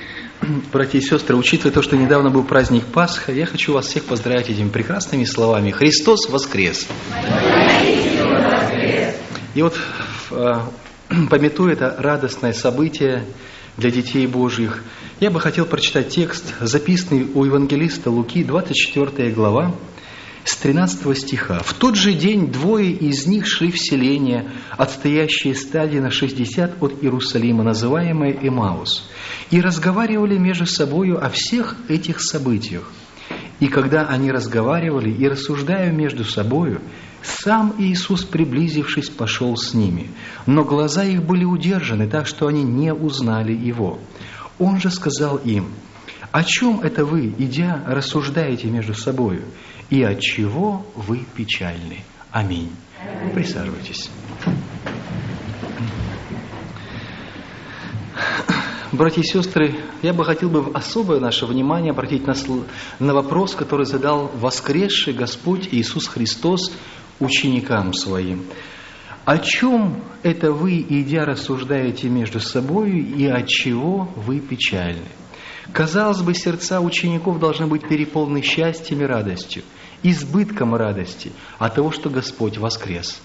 Братья и сестры, учитывая то, что недавно был праздник Пасха, я хочу вас всех поздравить этими прекрасными словами. Христос воскрес! И вот, памятуя это радостное событие для детей Божьих, я бы хотел прочитать текст, записанный у евангелиста Луки, 24 глава, с 13 стиха. «В тот же день двое из них шли в селение, отстоящее стадия на 60 от Иерусалима, называемое Эмаус, и разговаривали между собою о всех этих событиях. И когда они разговаривали и рассуждая между собою, сам Иисус, приблизившись, пошел с ними, но глаза их были удержаны, так что они не узнали Его. Он же сказал им: о чем это вы, идя, рассуждаете между собою? И от чего вы печальны? Аминь». Присаживайтесь. Братья и сестры, я бы хотел бы особое наше внимание обратить на вопрос, который задал воскресший Господь Иисус Христос ученикам Своим. О чем это вы, идя, рассуждаете между собой, и от чего вы печальны? Казалось бы, сердца учеников должны быть переполнены счастьем и радостью, избытком радости от того, что Господь воскрес.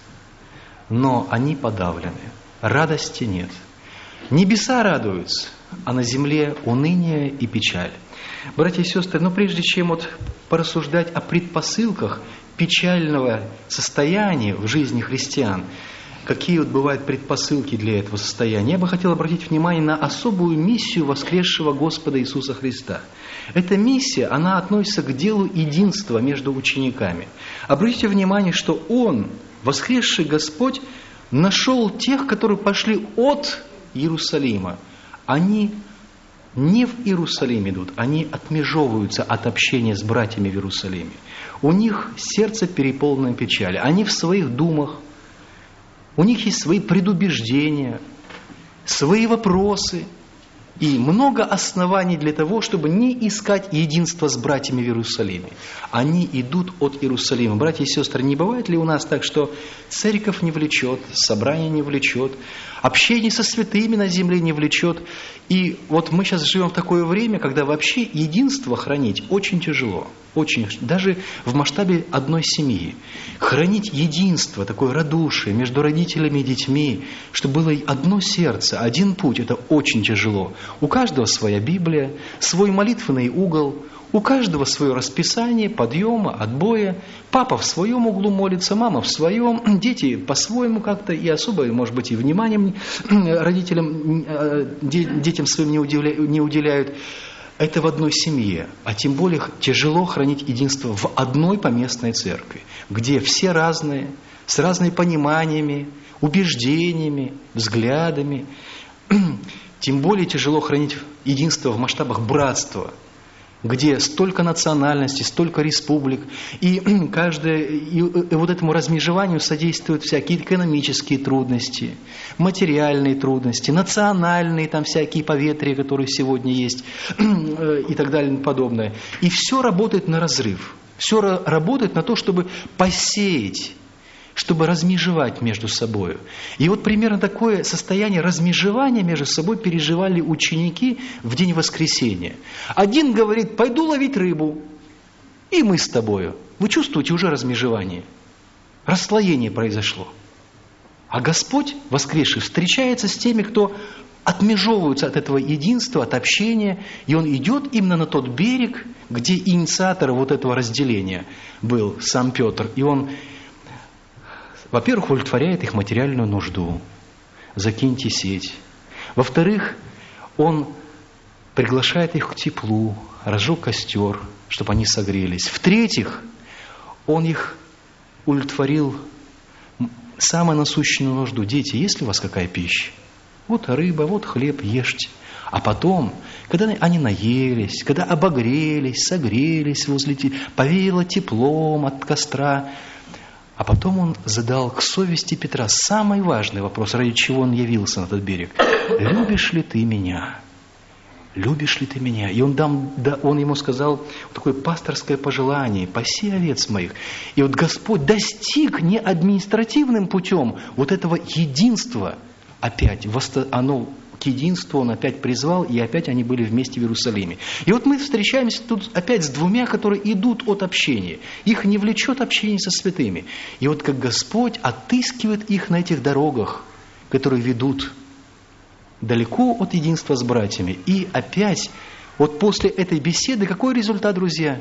Но они подавлены, радости нет. Небеса радуются, а на земле уныние и печаль. Братья и сестры, но прежде чем порассуждать о предпосылках печального состояния в жизни христиан, какие бывают предпосылки для этого состояния, я бы хотел обратить внимание на особую миссию воскресшего Господа Иисуса Христа. Эта миссия, она относится к делу единства между учениками. Обратите внимание, что Он, воскресший Господь, нашел тех, которые пошли от Иерусалима. Они не в Иерусалим идут, они отмежевываются от общения с братьями в Иерусалиме. У них сердце переполнено печали, они в своих думах, у них есть свои предубеждения, свои вопросы и много оснований для того, чтобы не искать единства с братьями в Иерусалиме. Они идут от Иерусалима. Братья и сестры, не бывает ли у нас так, что церковь не влечет, собрание не влечет, общение со святыми на земле не влечет? И вот мы сейчас живем в такое время, когда вообще единство хранить очень тяжело. Очень, даже в масштабе одной семьи. Хранить единство, такое радушие между родителями и детьми, чтобы было одно сердце, один путь, это очень тяжело. У каждого своя Библия, свой молитвенный угол, у каждого свое расписание подъема, отбоя. Папа в своем углу молится, мама в своем, дети по-своему как-то, и особо, может быть, и вниманием родителям, детям своим не уделяют. Это в одной семье, а тем более тяжело хранить единство в одной поместной церкви, где все разные, с разными пониманиями, убеждениями, взглядами. Тем более тяжело хранить единство в масштабах братства, где столько национальностей, столько республик, и вот этому размежеванию содействуют всякие экономические трудности, материальные трудности, национальные там всякие поветрия, которые сегодня есть, и так далее и подобное. И все работает на разрыв, все работает на то, чтобы посеять, чтобы размежевать между собой. И вот примерно такое состояние размежевания между собой переживали ученики в день воскресения. Один говорит: пойду ловить рыбу, и мы с тобою. Вы чувствуете уже размежевание? Расслоение произошло. А Господь, воскресший, встречается с теми, кто отмежевываются от этого единства, от общения, и Он идет именно на тот берег, где инициатор вот этого разделения был сам Петр, и Он, во-первых, удовлетворяет их материальную нужду. Закиньте сеть. Во-вторых, Он приглашает их к теплу, разжег костер, чтобы они согрелись. В-третьих, Он их удовлетворил самую насущную нужду. Дети, есть ли у вас какая пища? Вот рыба, вот хлеб, ешьте. А потом, когда они наелись, когда обогрелись, согрелись повеяло теплом от костра, а потом Он задал к совести Петра самый важный вопрос, ради чего он явился на этот берег. «Любишь ли ты меня? Любишь ли ты меня?» И он ему сказал такое пасторское пожелание: «Паси овец моих». И вот Господь достиг не административным путем вот этого единства, опять, оно к единству Он опять призвал, и опять они были вместе в Иерусалиме. И вот мы встречаемся тут опять с двумя, которые идут от общения. Их не влечет общение со святыми. И вот как Господь отыскивает их на этих дорогах, которые ведут далеко от единства с братьями. И опять, вот после этой беседы, какой результат, друзья?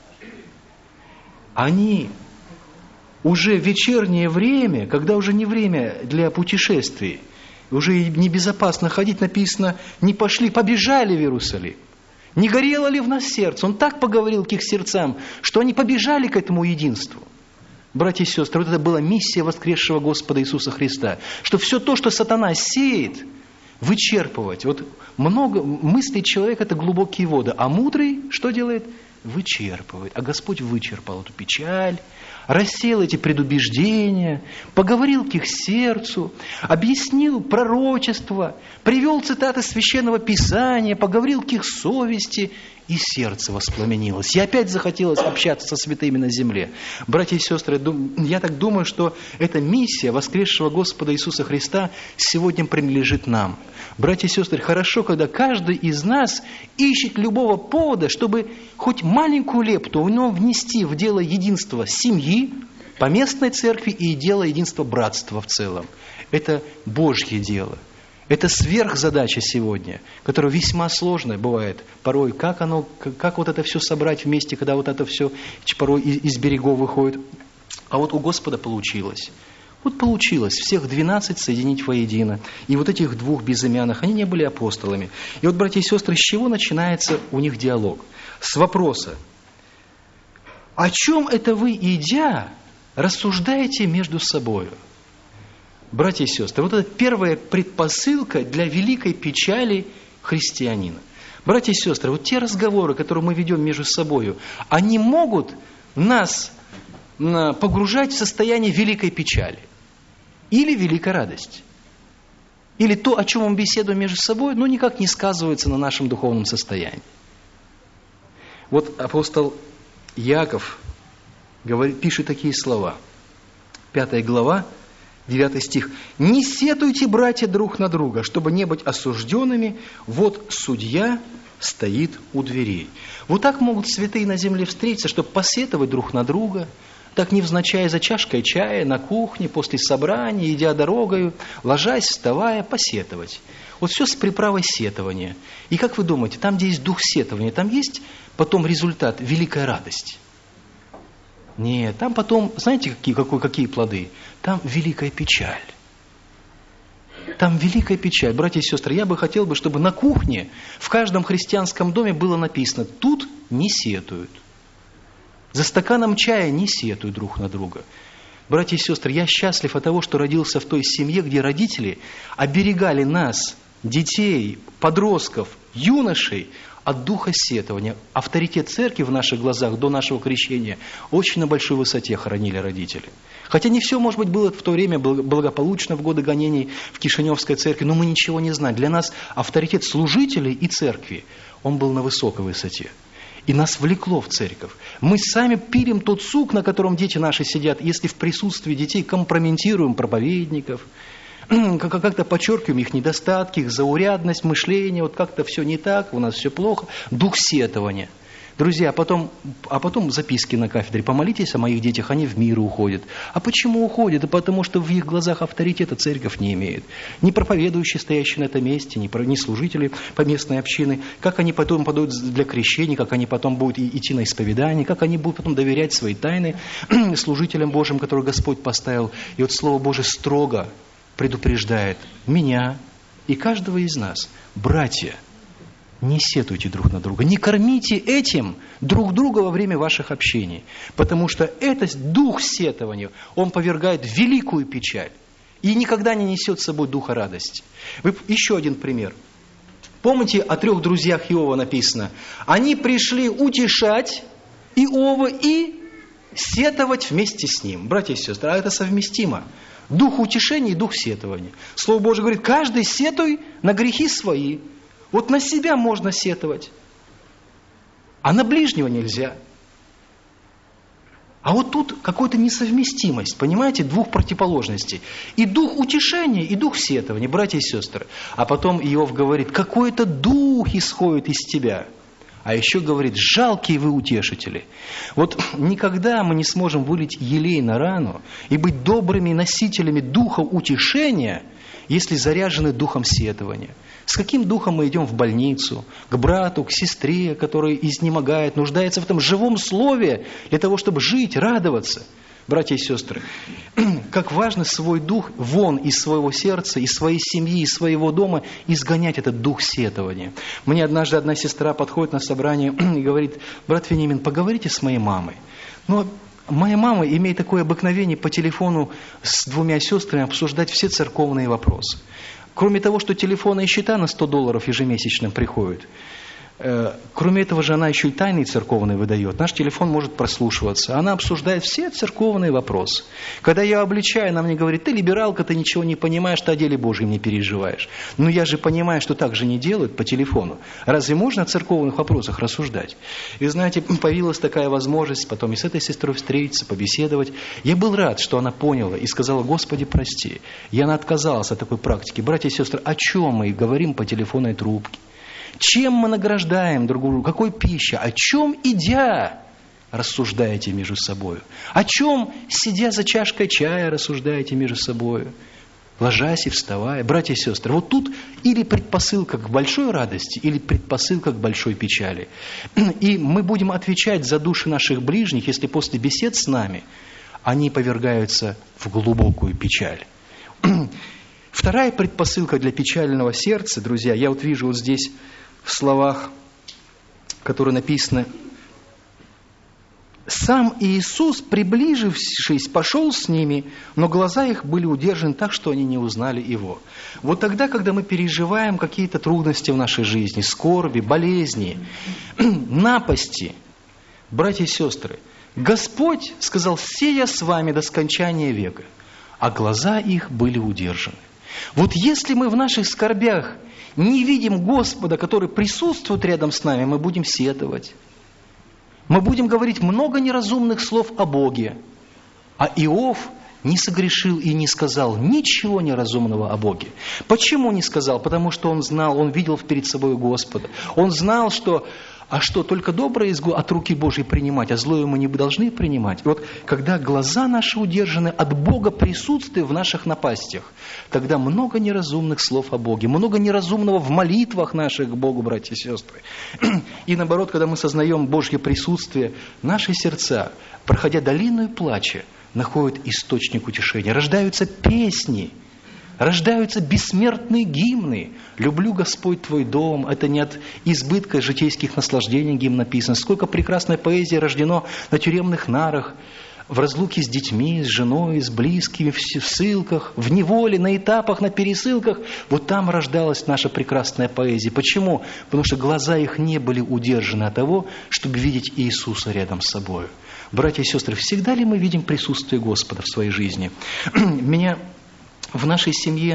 Они уже в вечернее время, когда уже не время для путешествий, уже небезопасно ходить, написано, не пошли, побежали в Иерусалим. Не горело ли в нас сердце? Он так поговорил к их сердцам, что они побежали к этому единству. Братья и сестры, вот это была миссия воскресшего Господа Иисуса Христа, что все то, что сатана сеет, вычерпывать. Вот много мыслей человека – это глубокие воды, а мудрый что делает? Вычерпывает. А Господь вычерпал эту печаль, рассеял эти предубеждения, поговорил к их сердцу, объяснил пророчество, привел цитаты Священного Писания, поговорил к их совести, и сердце воспламенилось. И опять захотелось общаться со святыми на земле. Братья и сестры, я так думаю, что эта миссия воскресшего Господа Иисуса Христа сегодня принадлежит нам. Братья и сестры, хорошо, когда каждый из нас ищет любого повода, чтобы хоть маленькую лепту внести в дело единства семьи, поместной церкви и дело единства братства в целом. Это Божье дело. Это сверхзадача сегодня, которая весьма сложная бывает. Порой, как вот это все собрать вместе, когда вот это все порой из берегов выходит. А вот у Господа получилось. Вот получилось всех 12 соединить воедино. И вот этих двух безымянных, они не были апостолами. И вот, братья и сестры, с чего начинается у них диалог? С вопроса: о чем это вы, идя, рассуждаете между собой? Братья и сестры, вот это первая предпосылка для великой печали христианина. Братья и сестры, вот те разговоры, которые мы ведем между собой, они могут нас погружать в состояние великой печали или великой радости. Или то, о чем мы беседуем между собой, но никак не сказывается на нашем духовном состоянии. Вот апостол Иаков пишет такие слова. 5 глава, 9 стих. «Не сетуйте, братья, друг на друга, чтобы не быть осужденными. Вот судья стоит у дверей». Вот так могут святые на земле встретиться, чтобы посетовать друг на друга, так невзначай за чашкой чая, на кухне, после собрания, идя дорогою, ложась, вставая, посетовать. Вот все с приправой сетования. И как вы думаете, там, где есть дух сетования, там есть потом результат великой радости? Нет, там потом, знаете, какие плоды? Там великая печаль. Там великая печаль. Братья и сестры, я бы хотел, чтобы на кухне в каждом христианском доме было написано: тут не сетуют. За стаканом чая не сетуют друг на друга. Братья и сестры, я счастлив от того, что родился в той семье, где родители оберегали нас, детей, подростков, юношей, от духа сетования. Авторитет церкви в наших глазах до нашего крещения очень на большой высоте хранили родители. Хотя не все, может быть, было в то время благополучно в годы гонений в Кишиневской церкви, но мы ничего не знаем. Для нас авторитет служителей и церкви, он был на высокой высоте. И нас влекло в церковь. Мы сами пилим тот сук, на котором дети наши сидят, если в присутствии детей компрометируем проповедников, как-то подчеркиваем их недостатки, их заурядность мышления, вот как-то все не так, у нас все плохо. Дух сетования. Друзья, а потом записки на кафедре: помолитесь о моих детях, они в мир уходят. А почему уходят? Да потому что в их глазах авторитета церковь не имеет. Ни проповедующие, стоящие на этом месте, ни служители поместной общины. Как они потом подают для крещения, как они потом будут идти на исповедание, как они будут потом доверять свои тайны служителям Божьим, которых Господь поставил. И вот Слово Божие строго предупреждает меня и каждого из нас: братья, не сетуйте друг на друга, не кормите этим друг друга во время ваших общений, потому что этот дух сетования, он повергает в великую печаль и никогда не несет с собой духа радости. Еще один пример. Помните, о 3 друзьях Иова написано: они пришли утешать Иова и сетовать вместе с ним. Братья и сестры, а это совместимо. Дух утешения и дух сетования. Слово Божие говорит: каждый сетуй на грехи свои. Вот на себя можно сетовать, а на ближнего нельзя. А вот тут какая-то несовместимость, понимаете, двух противоположностей. И дух утешения, и дух сетования, братья и сестры. А потом Иов говорит, какой-то дух исходит из тебя. А еще говорит, жалкие вы утешители. Вот никогда мы не сможем вылить елей на рану и быть добрыми носителями духа утешения, если заряжены духом сетования. С каким духом мы идем в больницу, к брату, к сестре, который изнемогает, нуждается в этом живом слове для того, чтобы жить, радоваться. Братья и сестры, как важно свой дух вон из своего сердца, из своей семьи, из своего дома изгонять этот дух сетования. Мне однажды одна сестра подходит на собрание и говорит, брат Вениамин, поговорите с моей мамой. Но моя мама имеет такое обыкновение по телефону с двумя сестрами обсуждать все церковные вопросы. Кроме того, что телефонные счета на $100 ежемесячно приходят, кроме этого же она еще и тайные церковные выдает. Наш телефон может прослушиваться. Она обсуждает все церковные вопросы. Когда я обличаю, она мне говорит, ты либералка, ты ничего не понимаешь, ты о деле Божьем не переживаешь. Но я же понимаю, что так же не делают по телефону. Разве можно о церковных вопросах рассуждать? И знаете, появилась такая возможность потом и с этой сестрой встретиться, побеседовать. Я был рад, что она поняла и сказала, Господи, прости. Я отказалась от такой практики. Братья и сестры, о чем мы говорим по телефонной трубке? Чем мы награждаем друг друга? Какой пищей? О чем, идя, рассуждаете между собой? О чем, сидя за чашкой чая, рассуждаете между собой? Ложась и вставая. Братья и сестры, вот тут или предпосылка к большой радости, или предпосылка к большой печали. И мы будем отвечать за души наших ближних, если после бесед с нами они повергаются в глубокую печаль. Вторая предпосылка для печального сердца, друзья, я вот вижу вот здесь в словах, которые написаны, «Сам Иисус, приближившись, пошел с ними, но глаза их были удержаны так, что они не узнали Его». Вот тогда, когда мы переживаем какие-то трудности в нашей жизни, скорби, болезни, напасти, братья и сестры, Господь сказал, «Сея с вами до скончания века», а глаза их были удержаны. Вот если мы в наших скорбях не видим Господа, который присутствует рядом с нами, мы будем сетовать. Мы будем говорить много неразумных слов о Боге. А Иов не согрешил и не сказал ничего неразумного о Боге. Почему не сказал? Потому что он знал, он видел перед собой Господа. Он знал, что только доброе от руки Божьей принимать, а злое мы не должны принимать. И вот когда глаза наши удержаны от Бога присутствия в наших напастях, тогда много неразумных слов о Боге, много неразумного в молитвах наших к Богу, братья и сестры. И наоборот, когда мы сознаем Божье присутствие, наши сердца, проходя долину плача, находят источник утешения, рождаются песни, рождаются бессмертные гимны. «Люблю, Господь, Твой дом». Это не от избытка житейских наслаждений гимн написан. Сколько прекрасной поэзии рождено на тюремных нарах, в разлуке с детьми, с женой, с близкими, в ссылках, в неволе, на этапах, на пересылках. Вот там рождалась наша прекрасная поэзия. Почему? Потому что глаза их не были удержаны от того, чтобы видеть Иисуса рядом с собой. Братья и сестры, всегда ли мы видим присутствие Господа в своей жизни? Меня в нашей семье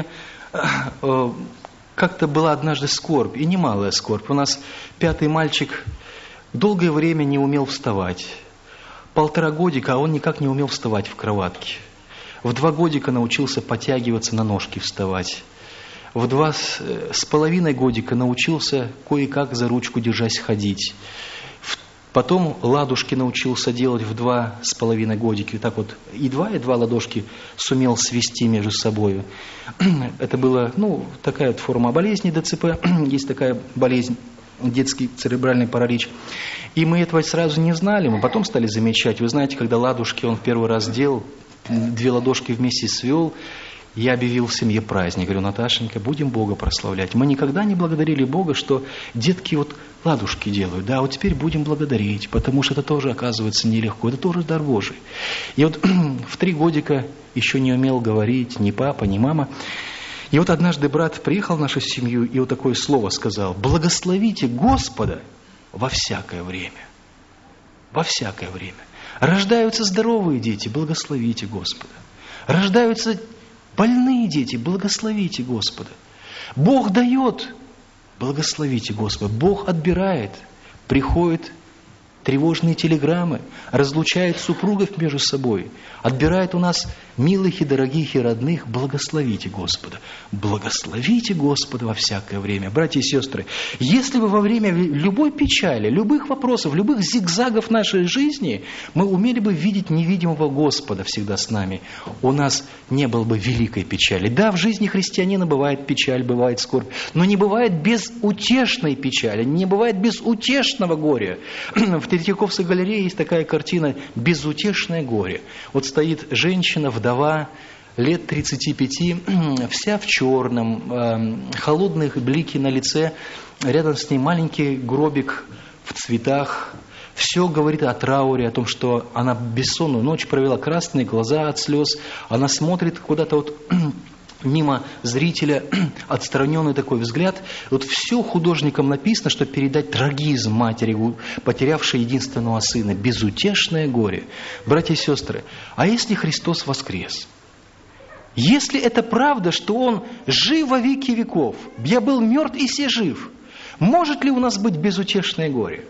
как-то была однажды скорбь, и немалая скорбь. У нас 5-й мальчик долгое время не умел вставать. 1,5 годика, а он никак не умел вставать в кроватке. В 2 годика научился подтягиваться на ножки, вставать. В 2,5 годика научился кое-как за ручку держась ходить. Потом ладушки научился делать в 2,5 годика. Так вот, едва ладошки сумел свести между собой. Это была, такая вот форма болезни ДЦП. Есть такая болезнь, детский церебральный паралич. И мы этого сразу не знали, мы потом стали замечать. Вы знаете, когда ладушки он в первый раз делал, 2 ладошки вместе свел, я объявил в семье праздник. Говорю, Наташенька, будем Бога прославлять. Мы никогда не благодарили Бога, что детки вот ладушки делают. Да, вот теперь будем благодарить, потому что это тоже, оказывается, нелегко. Это тоже дар Божий. И вот в 3 годика еще не умел говорить ни папа, ни мама. И вот однажды брат приехал в нашу семью и вот такое слово сказал: «Благословите Господа во всякое время». Во всякое время. Рождаются здоровые дети, благословите Господа. Рождаются больные дети, благословите Господа. Бог дает, благословите Господа. Бог отбирает, приходит тревожные телеграммы, разлучает супругов между собой, отбирает у нас милых и дорогих и родных. Благословите Господа. Благословите Господа во всякое время. Братья и сестры, если бы во время любой печали, любых вопросов, любых зигзагов нашей жизни мы умели бы видеть невидимого Господа всегда с нами, у нас не было бы великой печали. Да, в жизни христианина бывает печаль, бывает скорбь, но не бывает безутешной печали, не бывает безутешного горя. В Третьяковской галерее есть такая картина «Безутешное горе». Вот стоит женщина, вдова, лет 35, вся в черном, холодные блики на лице, рядом с ней маленький гробик в цветах. Все говорит о трауре, о том, что она бессонную ночь провела, красные глаза от слез, она смотрит куда-то вот мимо зрителя, отстраненный такой взгляд. Вот все художником написано, чтобы передать трагизм матери, потерявшей единственного сына, безутешное горе. Братья и сестры, а если Христос воскрес? Если это правда, что Он жив во веки веков, я был мертв и се жив, может ли у нас быть безутешное горе?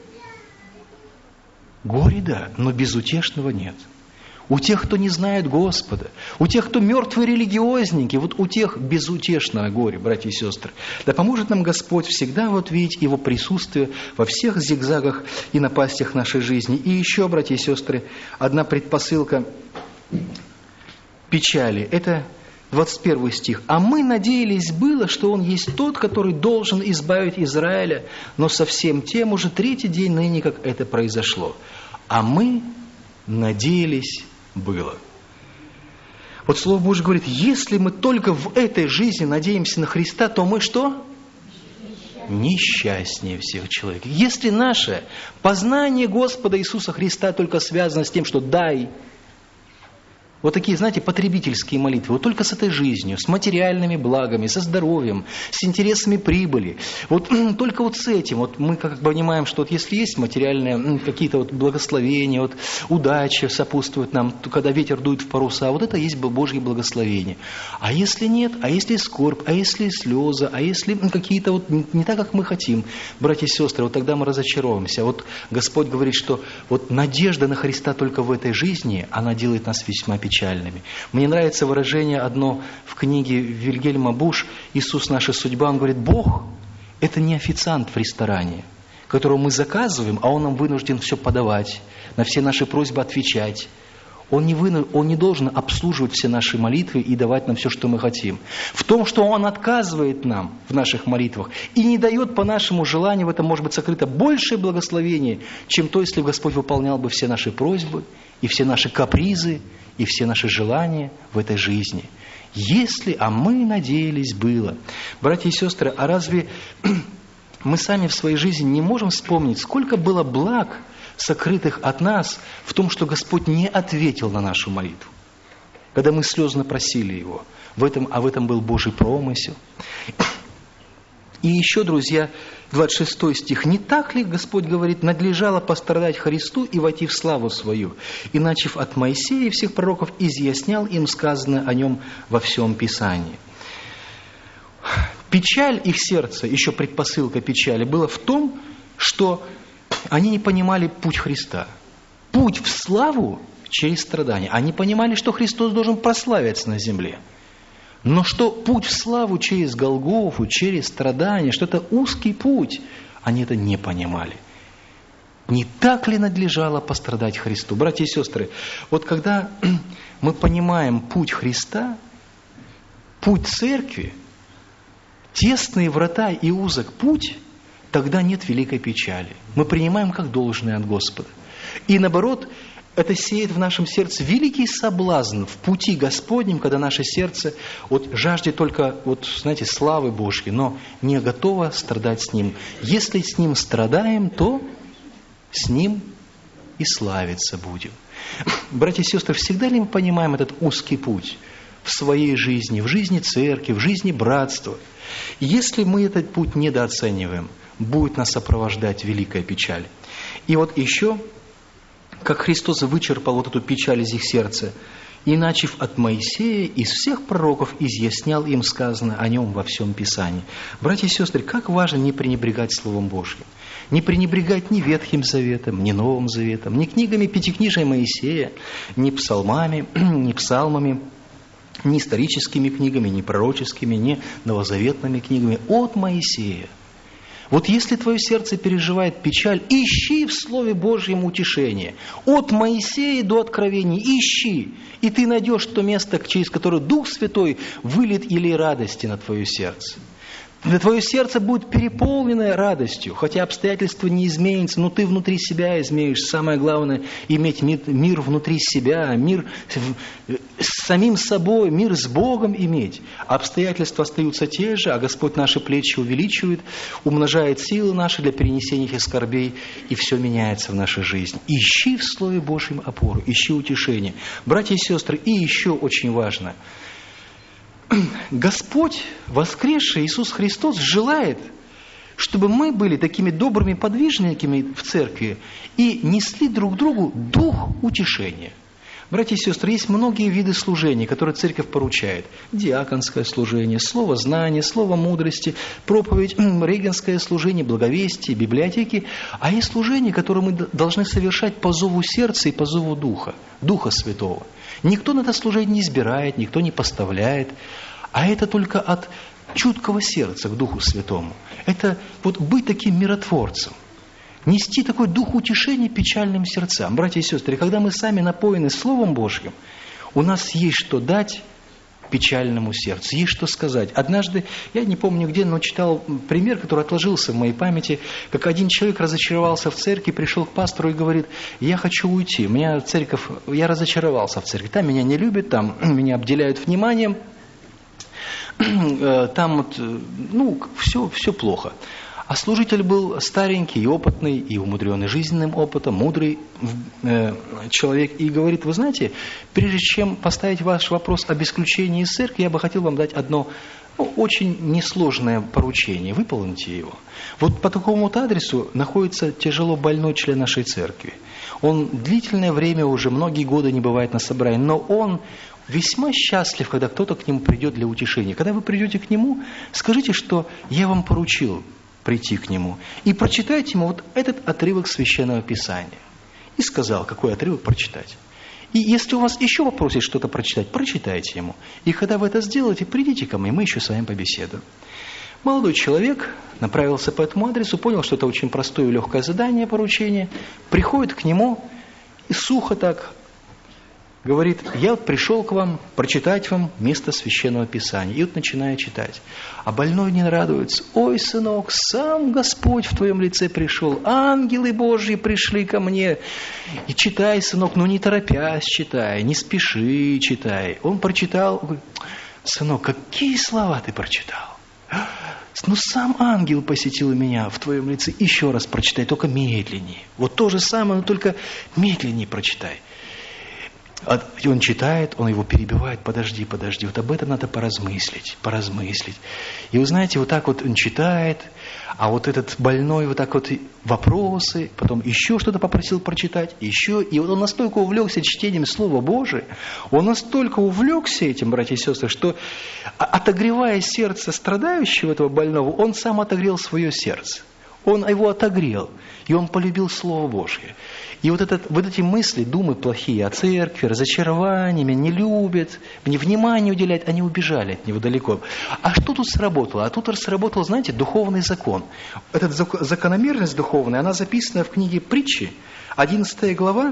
Горе, да, но безутешного нет. У тех, кто не знает Господа, у тех, кто мертвые религиозники, вот у тех безутешное горе, братья и сестры. Да поможет нам Господь всегда вот видеть Его присутствие во всех зигзагах и напастях нашей жизни. И еще, братья и сестры, одна предпосылка печали. Это 21 стих. «А мы надеялись было, что Он есть тот, который должен избавить Израиля, но совсем тем уже третий день ныне, как это произошло. А мы надеялись было». Вот Слово Божье говорит, если мы только в этой жизни надеемся на Христа, то мы что? Несчастнее всех человек. Если наше познание Господа Иисуса Христа только связано с тем, что дай, вот такие, знаете, потребительские молитвы, вот только с этой жизнью, с материальными благами, со здоровьем, с интересами прибыли, вот только вот с этим, вот мы как понимаем, что вот если есть материальные какие-то вот благословения, вот удача сопутствует нам, то когда ветер дует в паруса, вот это есть Божье благословение. А если нет, а если скорбь, а если слезы, а если какие-то вот не так, как мы хотим, братья и сестры, вот тогда мы разочаровываемся. Вот Господь говорит, что вот надежда на Христа только в этой жизни, она делает нас весьма печальными. Мне нравится выражение одно в книге Вильгельма Буш «Иисус, наша судьба». Он говорит, Бог – это не официант в ресторане, которого мы заказываем, а Он нам вынужден все подавать, на все наши просьбы отвечать. Он не должен обслуживать все наши молитвы и давать нам все, что мы хотим. В том, что Он отказывает нам в наших молитвах и не дает по нашему желанию, в этом может быть сокрыто большее благословение, чем то, если Господь выполнял бы все наши просьбы и все наши капризы и все наши желания в этой жизни. Если, а мы надеялись было. Братья и сестры, а разве мы сами в своей жизни не можем вспомнить, сколько было благ, сокрытых от нас, в том, что Господь не ответил на нашу молитву, когда мы слезно просили Его. В этом был Божий промысел. И еще, друзья, 26 стих. «Не так ли, Господь говорит, надлежало пострадать Христу и войти в славу свою, и, начав от Моисея и всех пророков, изъяснял им сказанное о Нем во всем Писании». Печаль их сердца, еще предпосылка печали, была в том, что они не понимали путь Христа. Путь в славу через страдания. Они понимали, что Христос должен прославиться на земле. Но что путь в славу через Голгофу, через страдания, что это узкий путь, они это не понимали. Не так ли надлежало пострадать Христу? Братья и сестры, вот когда мы понимаем путь Христа, путь церкви, тесные врата и узок путь, тогда нет великой печали. Мы принимаем как должное от Господа. И наоборот, это сеет в нашем сердце великий соблазн в пути Господнем, когда наше сердце жаждет только, знаете, славы Божьей, но не готово страдать с Ним. Если с Ним страдаем, то с Ним и славиться будем. Братья и сестры, всегда ли мы понимаем этот узкий путь в своей жизни, в жизни церкви, в жизни братства? Если мы этот путь недооцениваем, будет нас сопровождать великая печаль. И вот еще, как Христос вычерпал вот эту печаль из их сердца, и, начав от Моисея, из всех пророков изъяснял им сказанное о нем во всем Писании». Братья и сестры, как важно не пренебрегать Словом Божьим. Не пренебрегать ни Ветхим Заветом, ни Новым Заветом, ни книгами Пятикнижия Моисея, ни псалмами, ни псалмами, ни историческими книгами, ни пророческими, ни новозаветными книгами от Моисея. Вот если твое сердце переживает печаль, ищи в Слове Божьем утешение. От Моисея до Откровения ищи, и ты найдешь то место, через которое Дух Святой выльет елей радости на твое сердце. Твое сердце будет переполнено радостью, хотя обстоятельства не изменятся, но ты внутри себя изменишь. Самое главное – иметь мир внутри себя, мир с самим собой, мир с Богом иметь. Обстоятельства остаются те же, а Господь наши плечи увеличивает, умножает силы наши для перенесения этих скорбей, и все меняется в нашей жизни. Ищи в Слове Божьем опору, ищи утешение. Братья и сестры, и еще очень важно – Господь, воскресший Иисус Христос, желает, чтобы мы были такими добрыми подвижниками в церкви и несли друг другу дух утешения. Братья и сестры, есть многие виды служений, которые церковь поручает. Диаконское служение, слово знания, слово мудрости, проповедь, регенское служение, благовестие, библиотеки. А есть служения, которые мы должны совершать по зову сердца и по зову Духа, Духа Святого. Никто на это служение не избирает, никто не поставляет, а это только от чуткого сердца к Духу Святому. Это вот быть таким миротворцем. Нести такой дух утешения печальным сердцам. Братья и сестры, когда мы сами напоены Словом Божьим, у нас есть что дать печальному сердцу, есть что сказать. Однажды, я не помню где, но читал пример, который отложился в моей памяти, как один человек разочаровался в церкви, пришел к пастору и говорит: я хочу уйти, у меня церковь, я разочаровался в церкви, там меня не любят, там меня обделяют вниманием, там вот, все плохо. А служитель был старенький и опытный, и умудренный жизненным опытом, мудрый человек. И говорит: вы знаете, прежде чем поставить ваш вопрос об исключении из церкви, я бы хотел вам дать одно очень несложное поручение. Выполните его. Вот по такому вот адресу находится тяжело больной член нашей церкви. Он длительное время, уже многие годы не бывает на собрании, но он весьма счастлив, когда кто-то к нему придет для утешения. Когда вы придете к нему, скажите, что я вам поручил прийти к нему. И прочитайте ему вот этот отрывок Священного Писания. И сказал, какой отрывок прочитать. И если у вас еще вопрос есть что-то прочитать, прочитайте ему. И когда вы это сделаете, придите ко мне, мы еще с вами побеседуем. Молодой человек направился по этому адресу, понял, что это очень простое и легкое задание, поручение. Приходит к нему и сухо так говорит: я вот пришел к вам прочитать вам место Священного Писания. И вот начинаю читать. А больной не радуется: ой, сынок, сам Господь в твоем лице пришел, ангелы Божьи пришли ко мне. И читай, сынок, но не торопясь читай, не спеши читай. Он прочитал, говорит: сынок, какие слова ты прочитал? Ну, сам ангел посетил меня в твоем лице. Еще раз прочитай, только медленнее. Вот то же самое, но только медленнее прочитай. И он читает, он его перебивает: подожди, вот об этом надо поразмыслить. И вы знаете, вот так вот он читает, а вот этот больной вот так вот вопросы, потом еще что-то попросил прочитать, еще. И вот он настолько увлекся чтением Слова Божия, он настолько увлекся этим, братья и сестры, что, отогревая сердце страдающего этого больного, он сам отогрел свое сердце. Он его отогрел, и он полюбил Слово Божье. И вот эти мысли, думы плохие о церкви, разочарования, меня не любят, мне внимание уделяют, они убежали от него далеко. А что тут сработало? А тут сработал, знаете, духовный закон. Эта закономерность духовная, она записана в книге Притчи, 11 глава,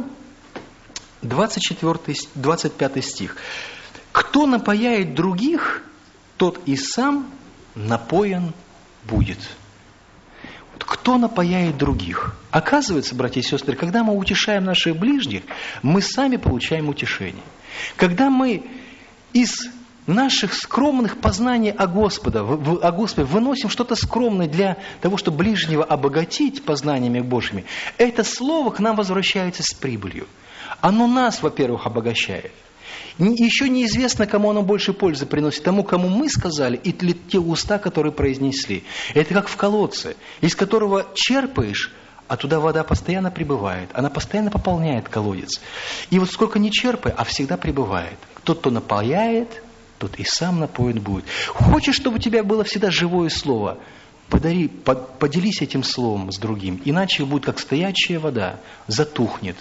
25 стих. «Кто напояет других, тот и сам напоен будет». Кто напояет других? Оказывается, братья и сестры, когда мы утешаем наших ближних, мы сами получаем утешение. Когда мы из наших скромных познаний о Господе выносим что-то скромное для того, чтобы ближнего обогатить познаниями Божьими, это слово к нам возвращается с прибылью. Оно нас, во-первых, обогащает. Еще неизвестно, кому оно больше пользы приносит. Тому, кому мы сказали, или те уста, которые произнесли. Это как в колодце, из которого черпаешь, а туда вода постоянно прибывает, она постоянно пополняет колодец. И вот сколько ни черпай, а всегда прибывает. Тот, кто напаяет, тот и сам напоен будет. Хочешь, чтобы у тебя было всегда живое слово? Поделись этим словом с другим, иначе будет как стоячая вода, затухнет,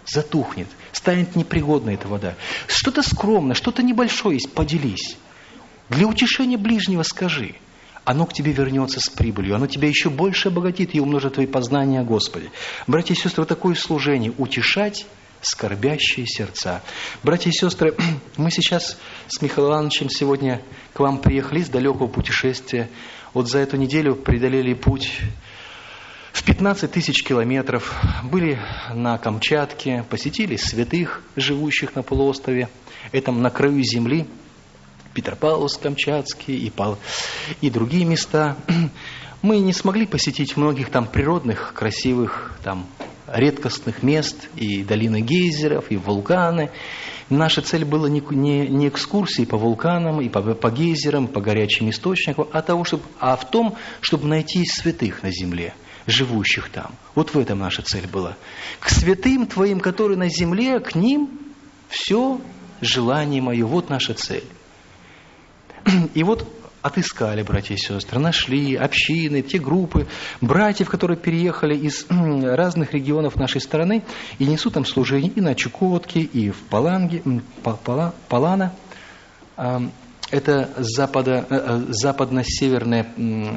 станет непригодной эта вода. Что-то скромное, что-то небольшое есть, поделись. Для утешения ближнего скажи. Оно к тебе вернется с прибылью, оно тебя еще больше обогатит и умножит твои познания о Господе. Братья и сестры, вот такое служение – утешать скорбящие сердца. Братья и сестры, мы сейчас с Михаилом Ивановичем сегодня к вам приехали из далекого путешествия. Вот за эту неделю преодолели путь в 15 тысяч километров, были на Камчатке, посетили святых, живущих на полуострове, этом на краю земли, Петропавловск-Камчатский и другие места. Мы не смогли посетить многих там природных, красивых, там редкостных мест, и долины гейзеров, и вулканы. Наша цель была не экскурсии по вулканам, и по гейзерам, по горячим источникам, а в том, чтобы найти святых на земле, живущих там. Вот в этом наша цель была. К святым твоим, которые на земле, к ним все желание мое. Вот наша цель. И вот отыскали, братья и сестры, нашли общины, те группы братьев, которые переехали из разных регионов нашей страны и несут там служение и на Чукотке, и в Паланге, Палана. Это западно-северный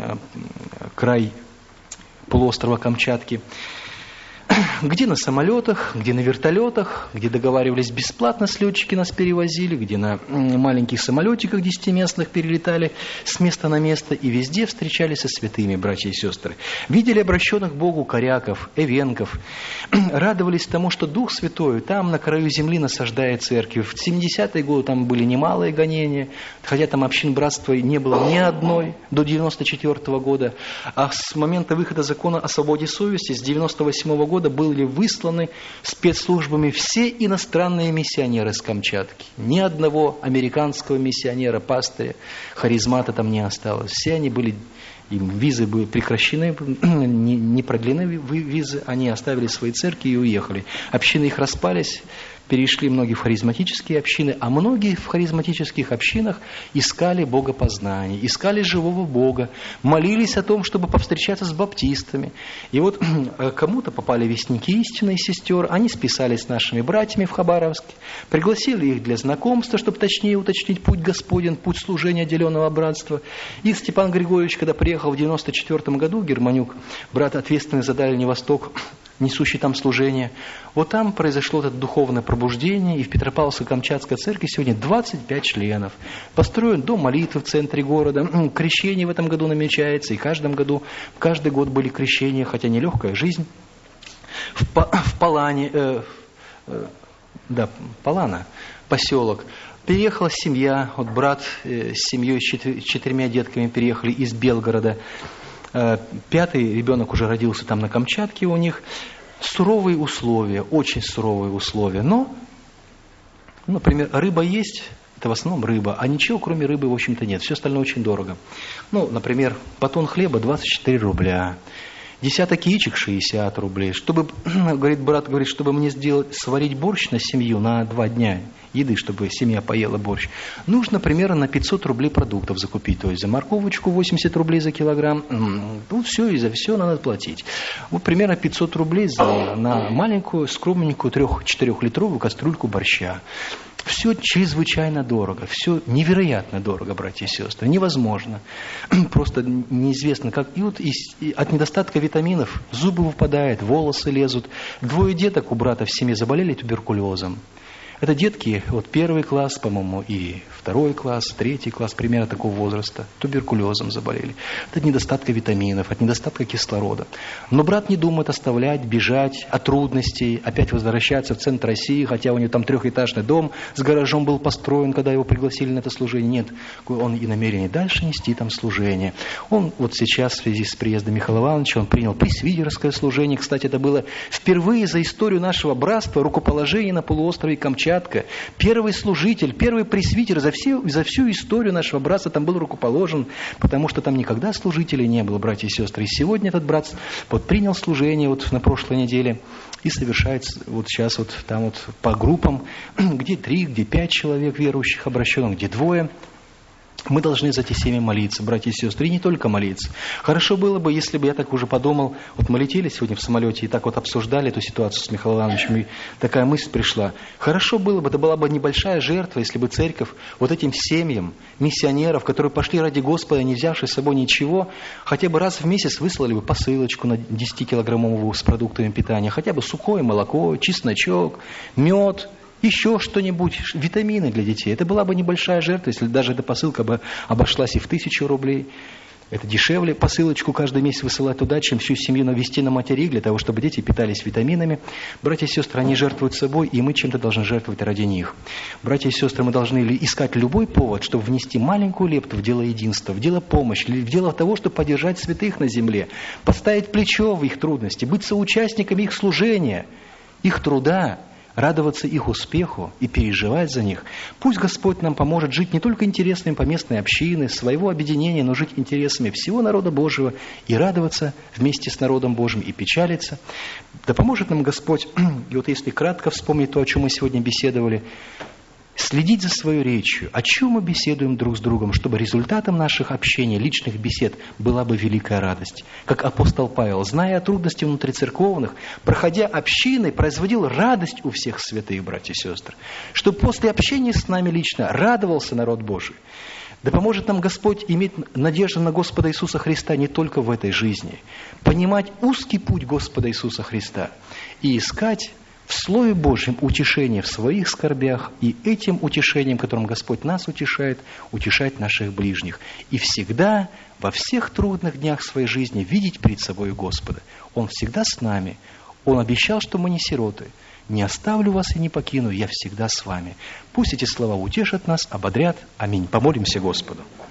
край полуострова Камчатки. Где на самолетах, где на вертолетах, где договаривались бесплатно с летчики, нас перевозили, где на маленьких самолетиках 10-местных перелетали с места на место, и везде встречались со святыми, братья и сестры. Видели обращенных к Богу коряков, эвенков, радовались тому, что Дух Святой там на краю земли насаждает церкви. В 70-е годы там были немалые гонения, хотя там общин братства не было ни одной до 94-го года, а с момента выхода закона о свободе совести с 98-го года были высланы спецслужбами все иностранные миссионеры с Камчатки. Ни одного американского миссионера, пастыря, харизмата там не осталось. Все они были, им визы были прекращены, не продлены визы, они оставили свои церкви и уехали. Общины их распались, перешли многие в харизматические общины, а многие в харизматических общинах искали богопознание, искали живого Бога, молились о том, чтобы повстречаться с баптистами. И вот кому-то попали вестники истины и сестер, они списались с нашими братьями в Хабаровске, пригласили их для знакомства, чтобы точнее уточнить путь Господень, путь служения отделенного братства. И Степан Григорьевич, когда приехал в 94 году, Германюк, брат ответственный за Дальний Восток, несущий там служение, вот там произошло это духовное пробуждение, и в Петропавловско-Камчатской церкви сегодня 25 членов. Построен дом молитвы в центре города, крещение в этом году намечается, и каждый год были крещения, хотя нелегкая жизнь. В Палане, Палана, поселок, переехала семья, вот брат с семьей, с 4 детками переехали из Белгорода. 5-й ребенок уже родился там на Камчатке у них. Суровые условия, очень суровые условия. Но, например, рыба есть, это в основном рыба, а ничего кроме рыбы, в общем-то, нет. Все остальное очень дорого. Например, батон хлеба 24 рубля. Десяток яичек 60 рублей. Чтобы, брат говорит, чтобы мне сварить борщ на семью на 2 дня еды, чтобы семья поела борщ, нужно примерно на 500 рублей продуктов закупить. То есть за морковочку 80 рублей за килограмм. Все, и за все надо платить. Вот примерно 500 рублей на маленькую, скромненькую 3-4-литровую кастрюльку борща. Все чрезвычайно дорого, все невероятно дорого, братья и сестры, невозможно. Просто неизвестно как. И вот от недостатка витаминов зубы выпадают, волосы лезут. 2 деток у брата в семье заболели туберкулезом. Это детки, вот 1 класс, по-моему, и 2 класс, 3 класс, примерно такого возраста, туберкулезом заболели. Это от недостатка витаминов, от недостатка кислорода. Но брат не думает оставлять, бежать от трудностей, опять возвращаться в центр России, хотя у него там 3-этажный дом с гаражом был построен, когда его пригласили на это служение. Нет, он и намерен дальше нести там служение. Он вот сейчас в связи с приездом Михаила Ивановича, он принял пресвитерское служение. Кстати, это было впервые за историю нашего братства рукоположение на полуострове Камчатки зачатка, первый служитель, первый пресвитер за всю историю нашего братства там был рукоположен, потому что там никогда служителей не было, братья и сестры. И сегодня этот брат принял служение на прошлой неделе и совершает сейчас там по группам, где 3, где 5 человек верующих обращенных, где 2. Мы должны за эти семьи молиться, братья и сестры, и не только молиться. Хорошо было бы, если бы я так уже подумал, мы летели сегодня в самолете и так обсуждали эту ситуацию с Михаилом Ивановичем, и такая мысль пришла. Хорошо было бы, это была бы небольшая жертва, если бы церковь этим семьям, миссионеров, которые пошли ради Господа, не взявши с собой ничего, хотя бы раз в месяц выслали бы посылочку на 10-килограммовую с продуктами питания, хотя бы сухое молоко, чесночок, мед, еще что-нибудь, витамины для детей. Это была бы небольшая жертва, если даже эта посылка бы обошлась и в 1000 рублей. Это дешевле посылочку каждый месяц высылать туда, чем всю семью навести на материк, для того, чтобы дети питались витаминами. Братья и сестры, они жертвуют собой, и мы чем-то должны жертвовать ради них. Братья и сестры, мы должны искать любой повод, чтобы внести маленькую лепту в дело единства, в дело помощи, в дело того, чтобы поддержать святых на земле, подставить плечо в их трудности, быть соучастниками их служения, их труда, радоваться их успеху и переживать за них. Пусть Господь нам поможет жить не только интересами поместной общины, своего объединения, но жить интересами всего народа Божьего и радоваться вместе с народом Божьим и печалиться. Да поможет нам Господь, и если кратко вспомнить то, о чем мы сегодня беседовали, следить за своей речью, о чем мы беседуем друг с другом, чтобы результатом наших общений, личных бесед была бы великая радость. Как апостол Павел, зная о трудностях внутрицерковных, проходя общины, производил радость у всех святых, братья и сестры, чтобы после общения с нами лично радовался народ Божий. Да поможет нам Господь иметь надежду на Господа Иисуса Христа не только в этой жизни, понимать узкий путь Господа Иисуса Христа и искать в Слове Божьем утешение в своих скорбях, и этим утешением, которым Господь нас утешает, утешать наших ближних. И всегда, во всех трудных днях своей жизни, видеть перед собой Господа. Он всегда с нами. Он обещал, что мы не сироты. «Не оставлю вас и не покину, я всегда с вами». Пусть эти слова утешат нас, ободрят. Аминь. Помолимся Господу.